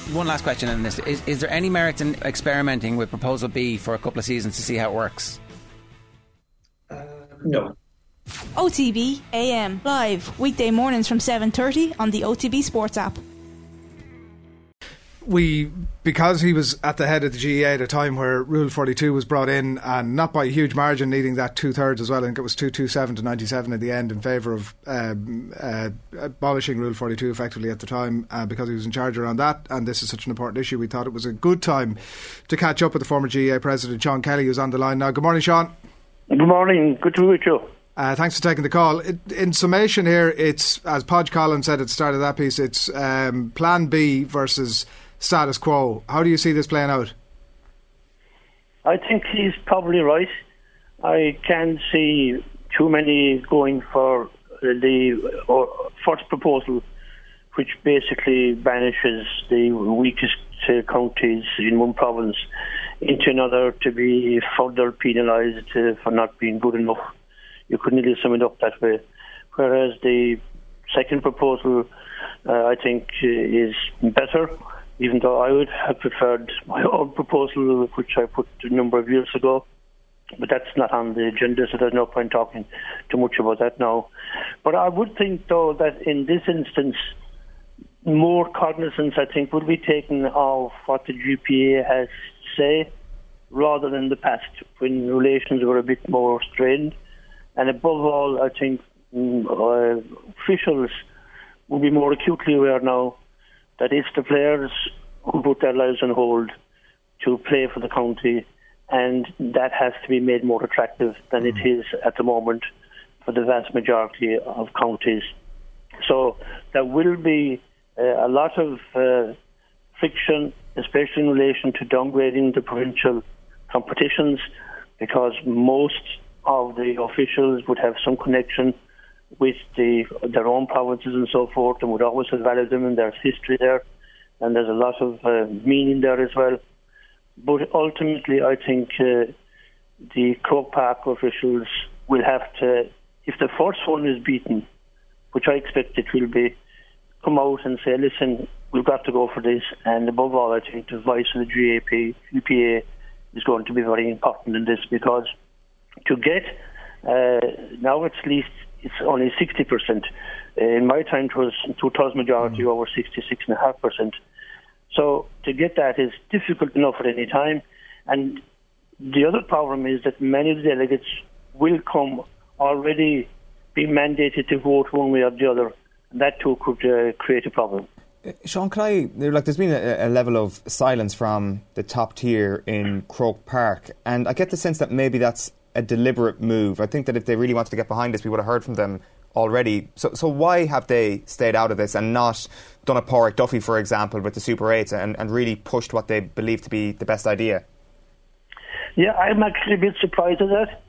one last question on this. Is there any merit in experimenting with Proposal B for a couple of seasons to see how it works? No. OTB AM live weekday mornings from 7:30 on the OTB Sports app. Because he was at the head of the GEA at a time where Rule 42 was brought in, and not by a huge margin, needing that 2/3 as well. I think it was 227 to 97 in the end in favour of abolishing Rule 42 effectively at the time, because he was in charge around that, and this is such an important issue. We thought it was a good time to catch up with the former GEA president, Sean Kelly, who's on the line now. Good morning, Sean. Good morning. Good to meet you. Thanks for taking the call. In summation here, it's, as Podge Collins said at the start of that piece, it's Plan B versus status quo. How do you see this playing out? I think he's probably right. I can't see too many going for the first proposal, which basically banishes the weakest counties in one province into another to be further penalised for not being good enough. You could nearly sum it up that way. Whereas the second proposal, I think, is better, even though I would have preferred my own proposal, which I put a number of years ago. But that's not on the agenda, so there's no point talking too much about that now. But I would think, though, that in this instance, more cognizance, I think, would be taken of what the GPA has to say, rather than the past, when relations were a bit more strained. And above all, I think officials will be more acutely aware now that it's the players who put their lives on hold to play for the county, and that has to be made more attractive than it is at the moment for the vast majority of counties. So there will be a lot of friction, especially in relation to downgrading the provincial competitions, because most of the officials would have some connection with their own provinces and so forth, and would always have valued them, and there's history there, and there's a lot of meaning there as well. But ultimately, I think the Croke Park officials will have to, if the first one is beaten, which I expect it will be, come out and say, listen, we've got to go for this. And above all, I think the voice of the GPA is going to be very important in this, because to get, now at least it's only 60%. In my time it was 2000 majority over 66.5%. So to get that is difficult enough at any time. And the other problem is that many of the delegates will come already being mandated to vote one way or the other. And that too could create a problem. Sean, there's been a level of silence from the top tier in Croke Park, and I get the sense that maybe that's a deliberate move. I think that if they really wanted to get behind this, we would have heard from them already. So why have they stayed out of this and not done a Pádraig Duffy, for example, with the Super 8s and really pushed what they believe to be the best idea? Yeah, I'm actually a bit surprised at that.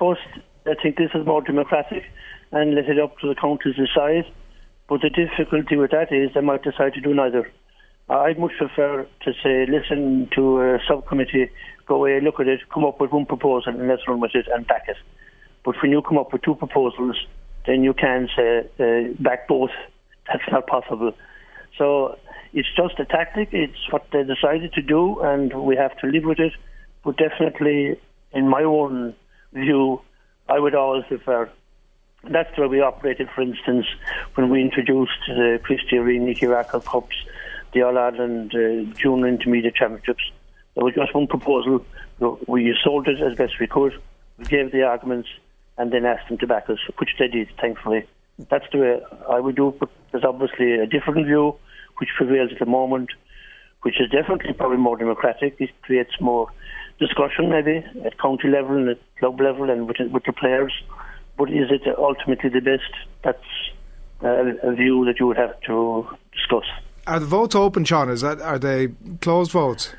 I think this is more democratic and let it up to the counties to decide. But the difficulty with that is they might decide to do neither. I'd much prefer to say, listen to a subcommittee, go away, look at it, come up with one proposal and let's run with it and back it. But when you come up with two proposals, then you can say back both. That's not possible. So it's just a tactic. It's what they decided to do, and we have to live with it. But definitely, in my own view, I would always prefer. That's where we operated, for instance, when we introduced the Christy Arena Nicky Rackle Cups, the All-Ireland Junior Intermediate Championships. There was just one proposal. We sold it as best we could. We gave the arguments and then asked them to back us, which they did, thankfully. That's the way I would do it, but there's obviously a different view which prevails at the moment, which is definitely probably more democratic. It creates more discussion, maybe, at county level and at club level and with the players. But is it ultimately the best? That's a view that you would have to discuss. Are the votes open, Sean? Are they closed votes?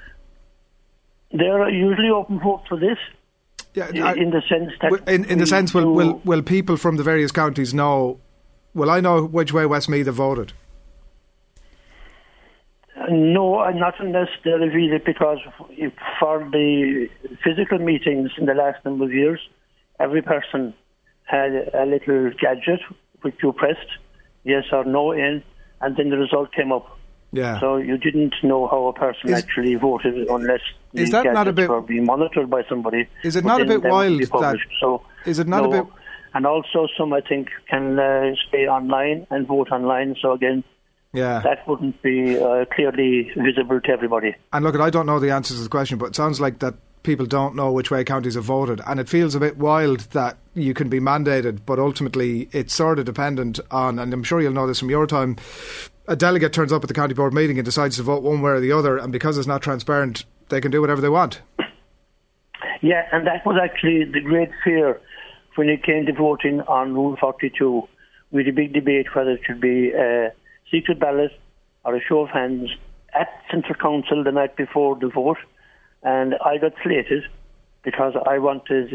They're usually open votes for this. Yeah, in the sense that in the sense, will people from the various counties know? Will I know which way Westmeath have voted? No, not unless they reveal it, because for the physical meetings in the last number of years, every person had a little gadget which you pressed yes or no in, and then the result came up. Yeah. So you didn't know how a person actually voted unless Is the that not a gadgets bit- were being monitored by somebody. Is it But not a then bit they would be wild that- published. So is it not a no. bit- And also some, I think, can stay online and vote online. So again, Yeah. that wouldn't be clearly visible to everybody. And look, I don't know the answers to the question, but it sounds like that people don't know which way counties have voted, and it feels a bit wild that you can be mandated, but ultimately it's sort of dependent on, and I'm sure you'll know this from your time, a delegate turns up at the county board meeting and decides to vote one way or the other, and because it's not transparent, they can do whatever they want. Yeah, and that was actually the great fear when it came to voting on Rule 42. We had a big debate whether it should be a secret ballot or a show of hands at Central Council the night before the vote. And I got slated because I wanted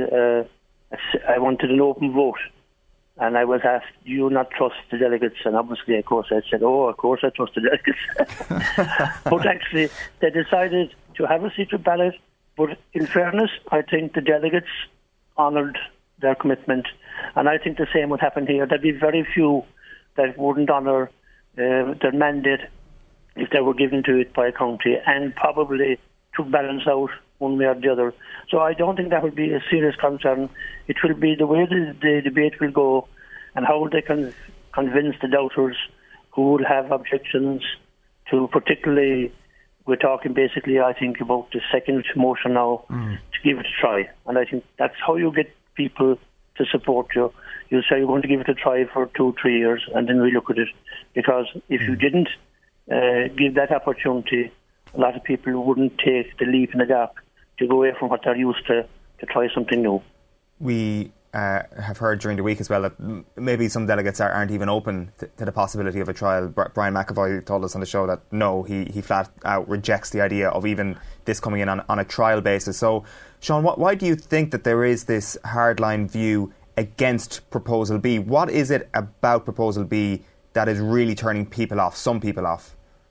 an open vote. And I was asked, do you not trust the delegates? And obviously, of course, I said, of course I trust the delegates. But actually, they decided to have a secret ballot. But in fairness, I think the delegates honoured their commitment. And I think the same would happen here. There'd be very few that wouldn't honour their mandate if they were given to it by a county, and probably took balance out one way or the other. So I don't think that will be a serious concern. It will be the way the debate will go and how they can convince the doubters who will have objections to, particularly, we're talking basically, I think, about the second motion now, to give it a try. And I think that's how you get people to support you. You say you're going to give it a try for 2-3 years and then we look at it. Because if you didn't give that opportunity, a lot of people wouldn't take the leap in the gap to go away from what they're used to try something new. We have heard during the week as well that maybe some delegates aren't even open to the possibility of a trial. Brian McAvoy told us on the show that no, he flat out rejects the idea of even this coming in on a trial basis. So, Sean, why do you think that there is this hardline view against Proposal B? What is it about Proposal B that is really turning people off, some people off?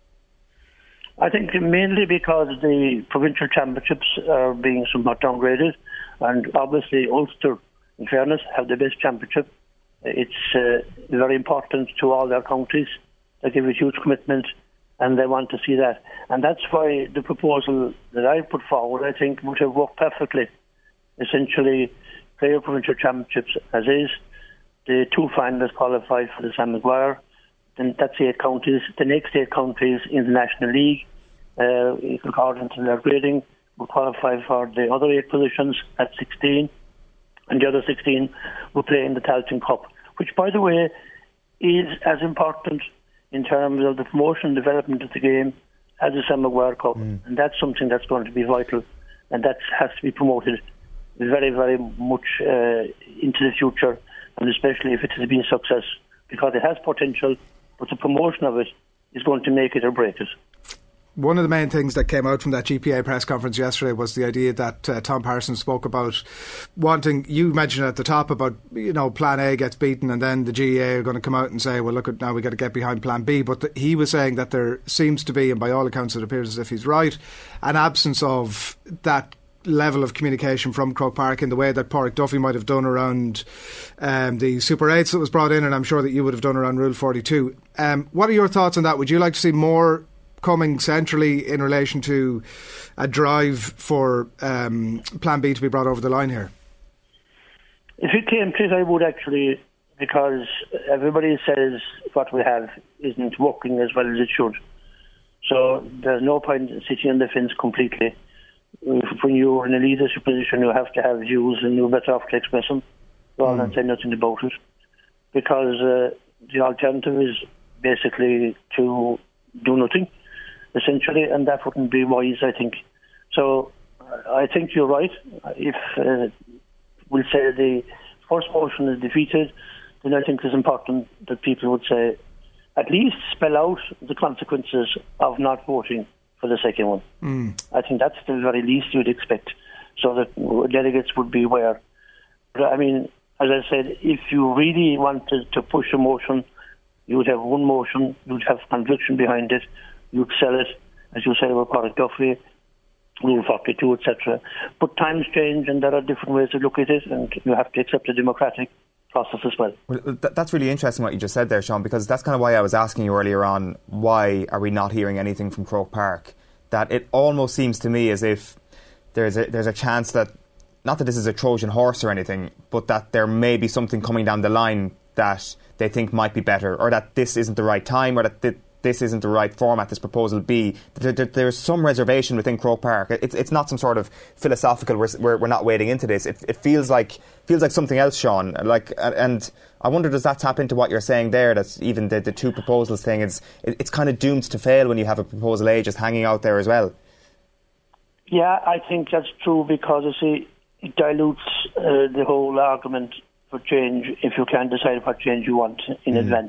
I think mainly because the provincial championships are being somewhat downgraded, and obviously Ulster, in fairness, have the best championship. It's very important to all their counties. They give a huge commitment and they want to see that. And that's why the proposal that I put forward, I think, would have worked perfectly. Essentially, play your provincial championships as is. The 2 finalists qualify for the Sam Maguire. Then that's 8 counties. The next 8 counties in the National League, according to their grading, will qualify for the other 8 positions at 16. And the other 16 will play in the Tailteann Cup, which, by the way, is as important in terms of the promotion and development of the game as the Sam Maguire Cup. And that's something that's going to be vital, and that has to be promoted very, very much into the future, and especially if it has been a success, because it has potential, but the promotion of it is going to make it or break it. One of the main things that came out from that GPA press conference yesterday was the idea that Tom Parsons spoke about wanting, you mentioned at the top about, Plan A gets beaten and then the GAA are going to come out and say, well, look, now we've got to get behind Plan B. But he was saying that there seems to be, and by all accounts it appears as if he's right, an absence of that level of communication from Croke Park in the way that Pádraig Duffy might have done around the Super 8s that was brought in, and I'm sure that you would have done around Rule 42. What are your thoughts on that? Would you like to see more coming centrally in relation to a drive for Plan B to be brought over the line here? If it came to it, I would actually, because everybody says what we have isn't working as well as it should. So there's no point in sitting on the fence completely. When you're in a leadership position, you have to have views, and you're better off to express them rather than say nothing about it. Because the alternative is basically to do nothing, essentially, and that wouldn't be wise, I think. So I think you're right. If we'll say the first motion is defeated, then I think it's important that people would say, at least spell out the consequences of not voting for the second one. I think that's the very least you'd expect, so that delegates would be aware. But I mean, as I said, if you really wanted to push a motion, you would have one motion, you'd have conviction behind it, you'd sell it, as you say, with Pádraig Duffy, Rule 42, etc. But times change and there are different ways to look at it, and you have to accept the democratic process as well. Well, that's really interesting what you just said there, Sean, because that's kind of why I was asking you earlier on, why are we not hearing anything from Croke Park? That it almost seems to me as if there's a chance that, not that this is a Trojan horse or anything, but that there may be something coming down the line that they think might be better, or that this isn't the right time, or that this isn't the right format, this proposal B. There's some reservation within Croke Park. It's not some sort of philosophical, we're not wading into this. It feels like something else, Sean. And I wonder, does that tap into what you're saying there, that even the two proposals thing, it's kind of doomed to fail when you have a proposal A just hanging out there as well? Yeah, I think that's true, because, you see, it dilutes the whole argument for change if you can't decide what change you want in advance.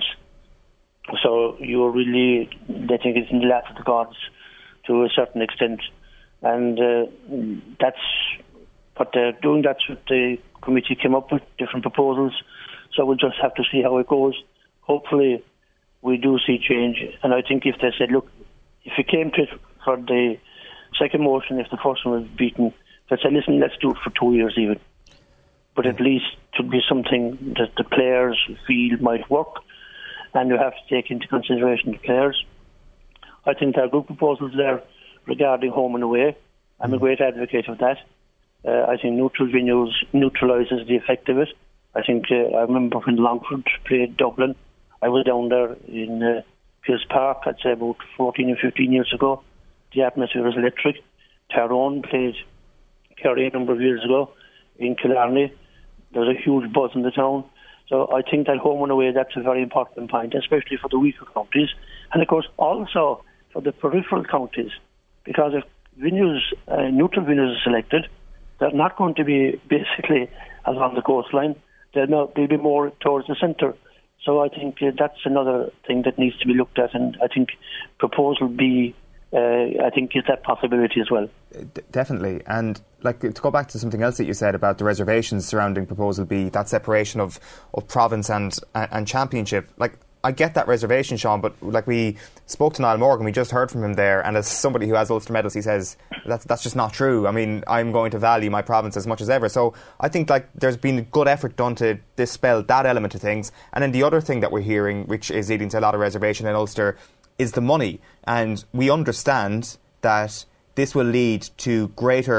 So you're really letting it in the lap of the gods to a certain extent. And that's what they're doing. That's what the committee came up with, different proposals. So we'll just have to see how it goes. Hopefully we do see change. And I think if they said, look, if it came to it for the second motion, if the first one was beaten, they said, listen, let's do it for 2 years even. But at least it would be something that the players feel might work. And you have to take into consideration the players. I think there are good proposals there regarding home and away. I'm a great advocate of that. I think neutral venues neutralises the effect of it. I think I remember when Longford played Dublin, I was down there in Pearse Park, I'd say about 14 or 15 years ago. The atmosphere was electric. Tyrone played Kerry a number of years ago in Killarney. There was a huge buzz in the town. So I think that home and away, that's a very important point, especially for the weaker counties. And of course, also for the peripheral counties, because if venues, neutral venues are selected, they're not going to be basically along the coastline. They'll be more towards the centre. So I think that's another thing that needs to be looked at. And I think proposal B, I think, is that possibility as well. Definitely. And to go back to something else that you said about the reservations surrounding proposal B, that separation of province and championship, I get that reservation, Sean, but we spoke to Niall Morgan, we just heard from him there, and as somebody who has Ulster medals, he says that's just not true. I mean, I'm going to value my province as much as ever. So I think there's been a good effort done to dispel that element of things. And then the other thing that we're hearing, which is leading to a lot of reservation in Ulster, is the money. And we understand that this will lead to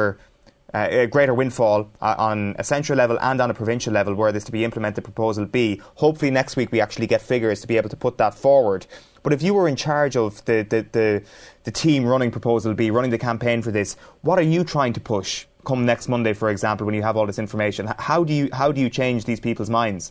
a greater windfall on a central level and on a provincial level, were this to be implemented, proposal B. Hopefully next week we actually get figures to be able to put that forward. But if you were in charge of the team running proposal B, running the campaign for this, what are you trying to push come next Monday, for example, when you have all this information? How do you change these people's minds?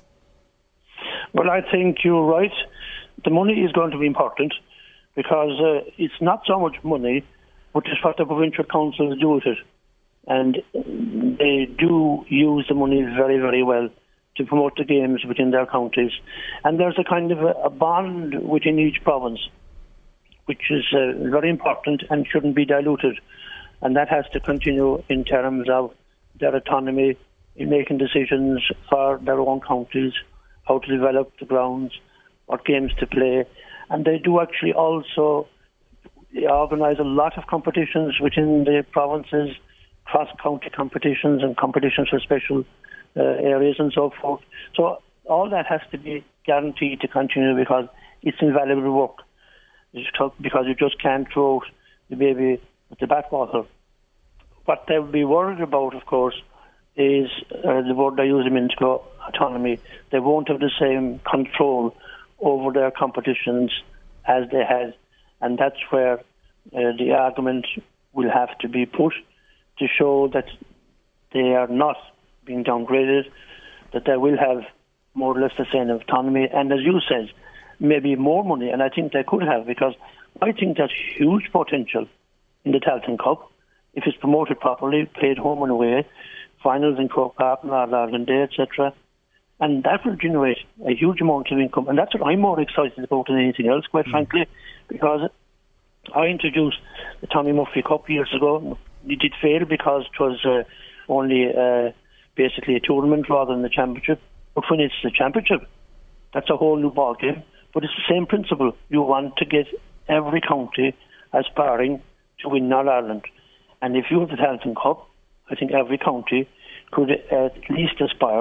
Well, I think you're right. The money is going to be important, because it's not so much money, but it's what the provincial councils do with it. And they do use the money very, very well to promote the games within their counties. And there's a kind of a bond within each province, which is very important and shouldn't be diluted. And that has to continue in terms of their autonomy in making decisions for their own counties, how to develop the grounds, what games to play. And they do actually also organise a lot of competitions within the provinces, cross-county competitions and competitions for special areas and so forth. So all that has to be guaranteed to continue, because it's invaluable work. Because you just can't throw out the baby with the bathwater. What they'll be worried about, of course, is the word I use a minute ago, autonomy. They won't have the same control over their competitions as they had, and that's where the argument will have to be put to show that they are not being downgraded, that they will have more or less the same autonomy, and as you said, maybe more money, and I think they could have, because I think there's huge potential in the Tailteann Cup if it's promoted properly, played home and away, finals in Croke Park and Ireland Day, etc. And that will generate a huge amount of income, and that's what I'm more excited about than anything else, quite frankly, because I introduced the Tommy Murphy Cup years ago. It did fail because it was only basically a tournament rather than the championship. But when it's the championship, that's a whole new ball game. But it's the same principle. You want to get every county aspiring to win All Ireland. And if you have the Tailteann Cup, I think every county could at least aspire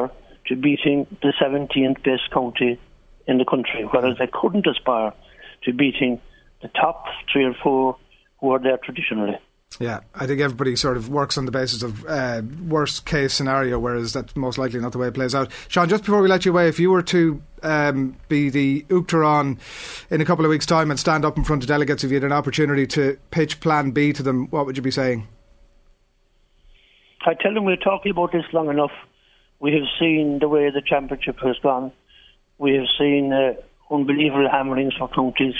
to beating the 17th best county in the country, whereas they couldn't aspire to beating the top 3 or 4 who are there traditionally. Yeah, I think everybody sort of works on the basis of worst case scenario, whereas that's most likely not the way it plays out. Sean, just before we let you away, if you were to be the Uachtaráin in a couple of weeks' time and stand up in front of delegates, if you had an opportunity to pitch Plan B to them, what would you be saying? I tell them we're talking about this long enough. We have seen the way the championship has gone. We have seen unbelievable hammerings for counties.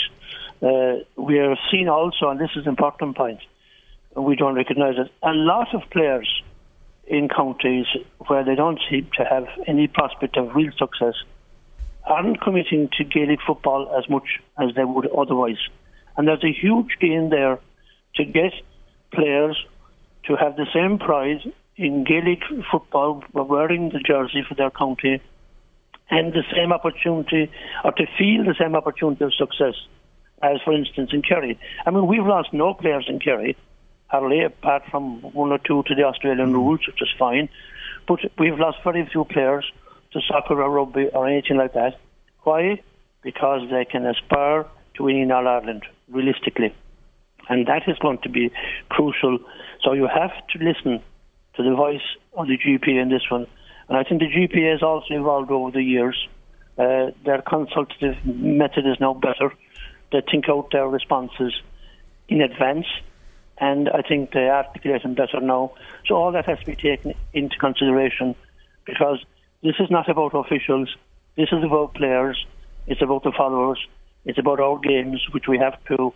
We have seen also, and this is an important point, we don't recognise it, a lot of players in counties where they don't seem to have any prospect of real success aren't committing to Gaelic football as much as they would otherwise. And there's a huge gain there to get players to have the same pride in Gaelic football, wearing the jersey for their county, and the same opportunity, or to feel the same opportunity of success as, for instance, in Kerry. I mean, we've lost no players in Kerry, hardly, apart from 1 or 2 to the Australian rules, which is fine. But we've lost very few players to soccer or rugby or anything like that. Why? Because they can aspire to winning All Ireland, realistically. And that is going to be crucial. So you have to listen to the voice of the GPA in this one. And I think the GPA has also evolved over the years. Their consultative method is now better. They think out their responses in advance, and I think they articulate them better now. So all that has to be taken into consideration, because this is not about officials. This is about players. It's about the followers. It's about our games, which we have to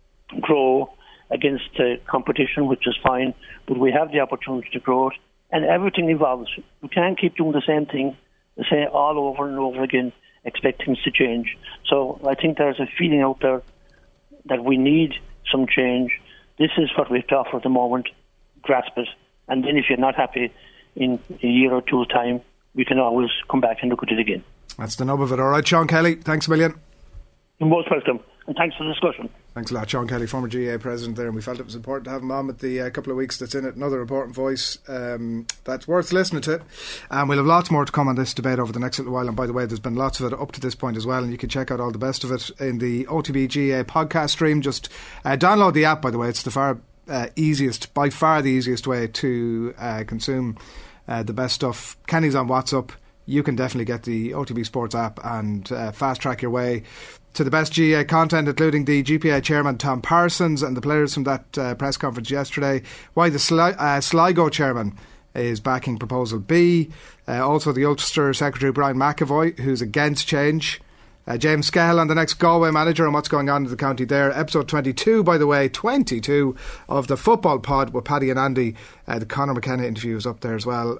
grow against competition, which is fine, but we have the opportunity to grow it, and everything evolves. We can't keep doing the same thing, all over and over again, expect things to change. So I think there's a feeling out there that we need some change. This is what we have to offer at the moment. Grasp it. And then if you're not happy in a year or two's time, we can always come back and look at it again. That's the nub of it. All right, Sean Kelly, thanks a million. You're most welcome. And thanks for the discussion. Thanks a lot, Sean Kelly, former GAA president there, and we felt it was important to have him on with the couple of weeks that's in it. Another important voice that's worth listening to. And we'll have lots more to come on this debate over the next little while. And by the way, there's been lots of it up to this point as well, and you can check out all the best of it in the OTB GAA podcast stream. Just download the app, by the way. It's by far the easiest way to consume the best stuff. Kenny's on WhatsApp. You can definitely get the OTB Sports app and fast track your way to the best GAA content, including the GPA chairman Tom Parsons and the players from that press conference yesterday. Why the Sligo chairman is backing Proposal B. Also the Ulster Secretary Brian McAvoy, who's against change. James Scahill on the next Galway manager and what's going on in the county there. Episode 22, by the way, 22 of the Football Pod with Paddy and Andy. The Conor McKenna interview is up there as well.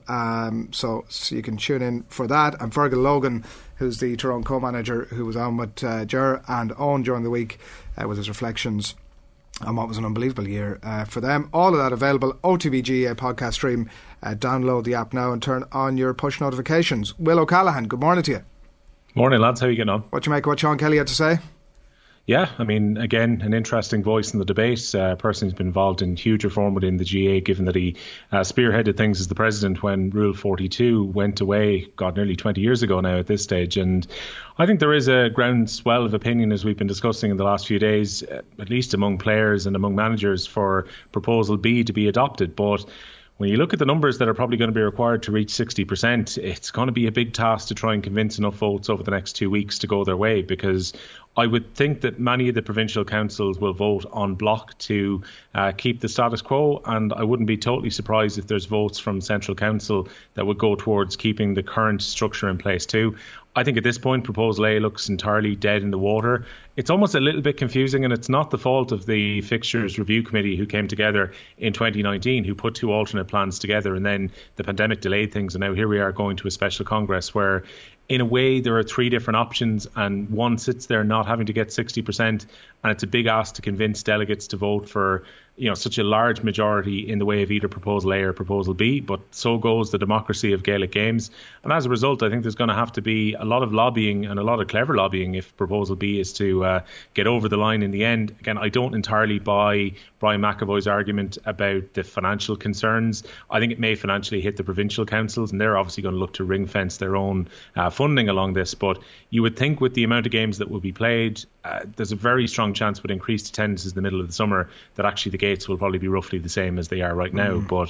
So you can tune in for that. And Fergal Logan, who's the Tyrone co-manager, who was on with Ger and Owen during the week with his reflections on what was an unbelievable year for them. All of that available, OTBGA podcast stream. Download the app now and turn on your push notifications. Will O'Callaghan, good morning to you. Morning, lads. How are you getting on? What you make of what Sean Kelly had to say? Yeah, I mean, again, an interesting voice in the debate. A person who's been involved in huge reform within the GAA, given that he spearheaded things as the president when Rule 42 went away, nearly 20 years ago now at this stage. And I think there is a groundswell of opinion, as we've been discussing in the last few days, at least among players and among managers, for Proposal B to be adopted. But when you look at the numbers that are probably going to be required to reach 60%, it's going to be a big task to try and convince enough votes over the next 2 weeks to go their way, because I would think that many of the provincial councils will vote en bloc to keep the status quo, and I wouldn't be totally surprised if there's votes from Central Council that would go towards keeping the current structure in place too. I think at this point, Proposal A looks entirely dead in the water. It's almost a little bit confusing, and it's not the fault of the Fixtures Review Committee who came together in 2019, who put 2 alternate plans together, and then the pandemic delayed things, and now here we are going to a special Congress where, in a way, there are 3 different options, and one sits there not having to get 60%, and it's a big ask to convince delegates to vote for such a large majority in the way of either Proposal A or Proposal B, but so goes the democracy of Gaelic games. And as a result, I think there's going to have to be a lot of lobbying and a lot of clever lobbying if Proposal B is to get over the line in the end. Again, I don't entirely buy Brian McAvoy's argument about the financial concerns. I think it may financially hit the provincial councils, and they're obviously going to look to ring fence their own funding along this. But you would think with the amount of games that will be played, there's a very strong chance with increased attendances in the middle of the summer that actually the gates will probably be roughly the same as they are right now. But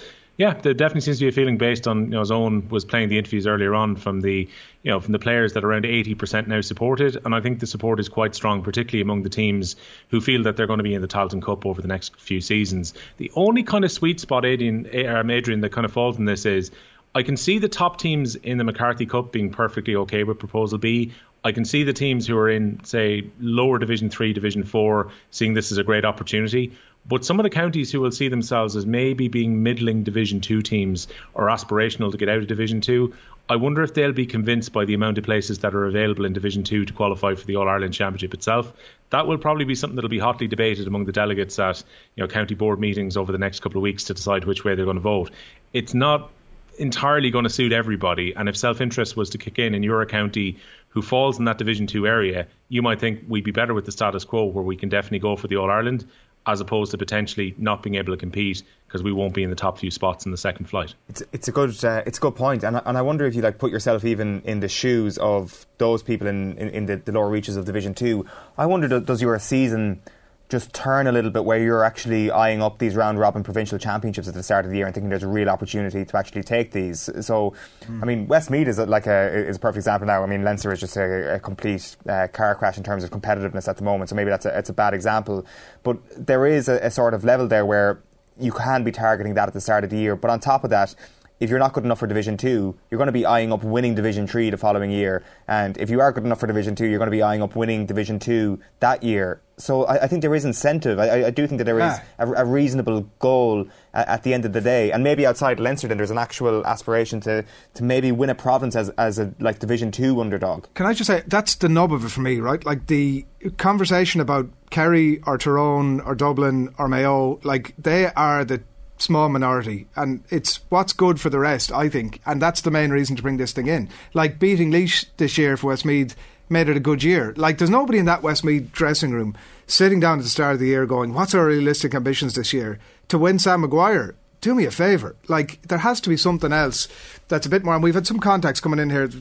there definitely seems to be a feeling based on, as Owen was playing the interviews earlier on from the players, that around 80% now supported, and I think the support is quite strong, particularly among the teams who feel that they're going to be in the Tailteann Cup over the next few seasons. The only kind of sweet spot, Adrian, that kind of falls in this is I can see the top teams in the McCarthy Cup being perfectly okay with Proposal B. I can see the teams who are in, say, lower Division 3, Division 4, seeing this as a great opportunity. But some of the counties who will see themselves as maybe being middling Division 2 teams or aspirational to get out of Division 2, I wonder if they'll be convinced by the amount of places that are available in Division 2 to qualify for the All-Ireland Championship itself. That will probably be something that will be hotly debated among the delegates at county board meetings over the next couple of weeks to decide which way they're going to vote. It's not entirely going to suit everybody, and if self-interest was to kick in you're a county who falls in that Division 2 area, you might think we'd be better with the status quo where we can definitely go for the All-Ireland, as opposed to potentially not being able to compete because we won't be in the top few spots in the second flight. It's a good point, and I wonder if you put yourself even in the shoes of those people in the lower reaches of Division 2. I wonder, does your season just turn a little bit where you're actually eyeing up these round-robin provincial championships at the start of the year and thinking there's a real opportunity to actually take these? So, I mean, Westmeath is a perfect example now. I mean, Leinster is just a complete car crash in terms of competitiveness at the moment, so maybe it's a bad example. But there is a sort of level there where you can be targeting that at the start of the year. But on top of that, if you're not good enough for Division 2, you're going to be eyeing up winning Division 3 the following year. And if you are good enough for Division 2, you're going to be eyeing up winning Division 2 that year. So I think there is incentive. I do think that there is a reasonable goal at the end of the day. And maybe outside Leinster then there's an actual aspiration to maybe win a province as a Division 2 underdog. Can I just say, that's the nub of it for me, right? Like the conversation about Kerry or Tyrone or Dublin or Mayo, they are the small minority, and it's what's good for the rest, I think, and that's the main reason to bring this thing in. Like beating Laois this year for Westmeath made it a good year. There's nobody in that Westmeath dressing room sitting down at the start of the year going, what's our realistic ambitions this year? To win Sam Maguire, do me a favour. There has to be something else that's a bit more, and we've had some contacts coming in here.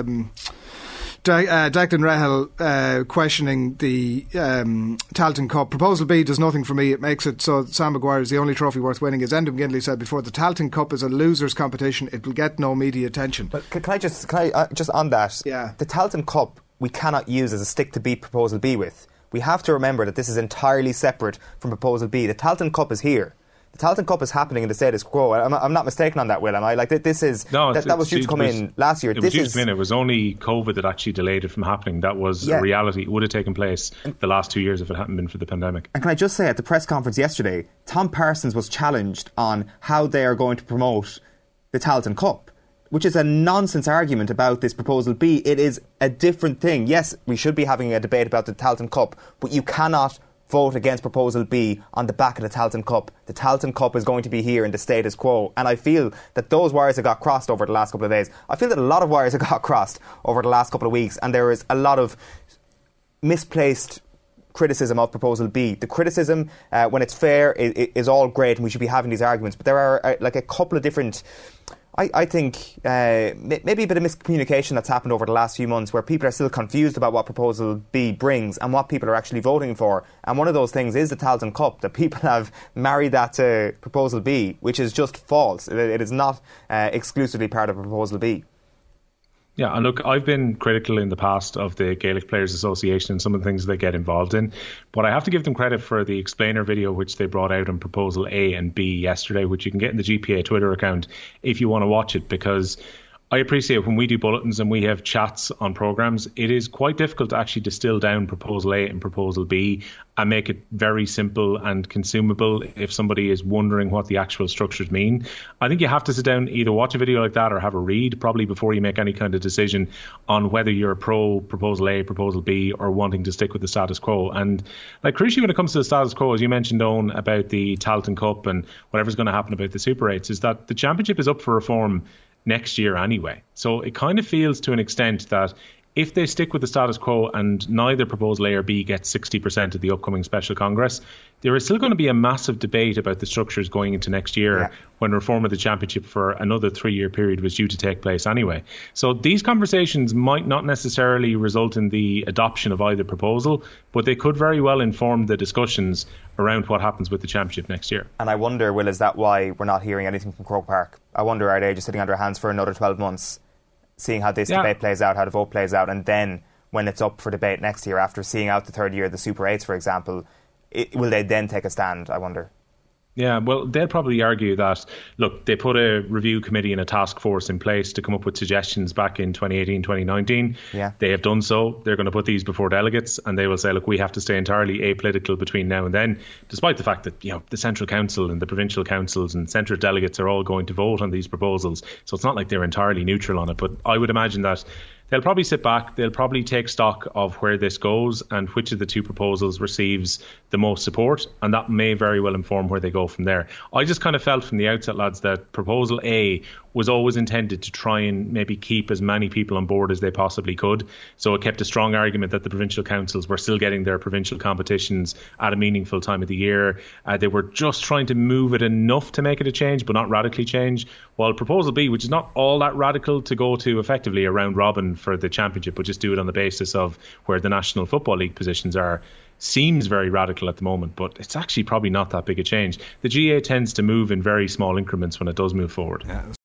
Declan Rahal questioning the Tailteann Cup. Proposal B does nothing for me. It makes it so Sam Maguire is the only trophy worth winning. As Enda McGinley said before, the Tailteann Cup is a loser's competition. It will get no media attention. But can I just on that? Yeah. The Tailteann Cup we cannot use as a stick to beat Proposal B with. We have to remember that this is entirely separate from Proposal B. The Tailteann Cup is here. The Tailteann Cup is happening in the status quo. I'm not mistaken on that, Will, am I? This is that was due to come in last year. It was only COVID that actually delayed it from happening. That was a reality. It would have taken place the last 2 years if it hadn't been for the pandemic. And can I just say, at the press conference yesterday, Tom Parsons was challenged on how they are going to promote the Tailteann Cup, which is a nonsense argument about this Proposal B. It is a different thing. Yes, we should be having a debate about the Tailteann Cup, but you cannot vote against Proposal B on the back of the Tailteann Cup. The Tailteann Cup is going to be here in the status quo, and I feel that those wires have got crossed over the last couple of days. I feel that a lot of wires have got crossed over the last couple of weeks, and there is a lot of misplaced criticism of Proposal B. The criticism, when it's fair, is all great, and we should be having these arguments, but there are a couple of different... I think maybe a bit of miscommunication that's happened over the last few months where people are still confused about what Proposal B brings and what people are actually voting for. And one of those things is the Tailteann Cup, that people have married that to Proposal B, which is just false. It is not exclusively part of Proposal B. Yeah, and look, I've been critical in the past of the Gaelic Players Association and some of the things they get involved in, but I have to give them credit for the explainer video which they brought out on Proposal A and B yesterday, which you can get in the GPA Twitter account if you want to watch it, because I appreciate when we do bulletins and we have chats on programmes, it is quite difficult to actually distill down Proposal A and Proposal B and make it very simple and consumable if somebody is wondering what the actual structures mean. I think you have to sit down, either watch a video like that or have a read probably before you make any kind of decision on whether you're pro Proposal A, Proposal B, or wanting to stick with the status quo. And like crucially when it comes to the status quo, as you mentioned, Owen, about the Tailteann Cup and whatever's going to happen about the Super 8s, is that the championship is up for reform next year anyway. So it kind of feels to an extent that if they stick with the status quo and neither Proposal A or B gets 60% of the upcoming Special Congress, there is still going to be a massive debate about the structures going into next year when reform of the championship for another 3-year period was due to take place anyway. So these conversations might not necessarily result in the adoption of either proposal, but they could very well inform the discussions around what happens with the championship next year. And I wonder, Will, is that why we're not hearing anything from Croke Park? I wonder, are they just sitting on their hands for another 12 months, seeing how this debate plays out, how the vote plays out, and then when it's up for debate next year, after seeing out the third year, the Super 8s, for example, will they then take a stand, I wonder? Yeah, well, they'll probably argue that, look, they put a review committee and a task force in place to come up with suggestions back in 2018, 2019. Yeah. They have done so. They're going to put these before delegates and they will say, look, we have to stay entirely apolitical between now and then, despite the fact that, the Central Council and the provincial councils and central delegates are all going to vote on these proposals. So it's not like they're entirely neutral on it. But I would imagine that they'll probably sit back, they'll probably take stock of where this goes and which of the two proposals receives the most support, and that may very well inform where they go from there. I just kind of felt from the outset, lads, that Proposal A was always intended to try and maybe keep as many people on board as they possibly could. So it kept a strong argument that the provincial councils were still getting their provincial competitions at a meaningful time of the year. They were just trying to move it enough to make it a change, but not radically change. While Proposal B, which is not all that radical, to go to effectively a round robin for the championship, but just do it on the basis of where the National Football League positions are, seems very radical at the moment, but it's actually probably not that big a change. The GA tends to move in very small increments when it does move forward. Yeah.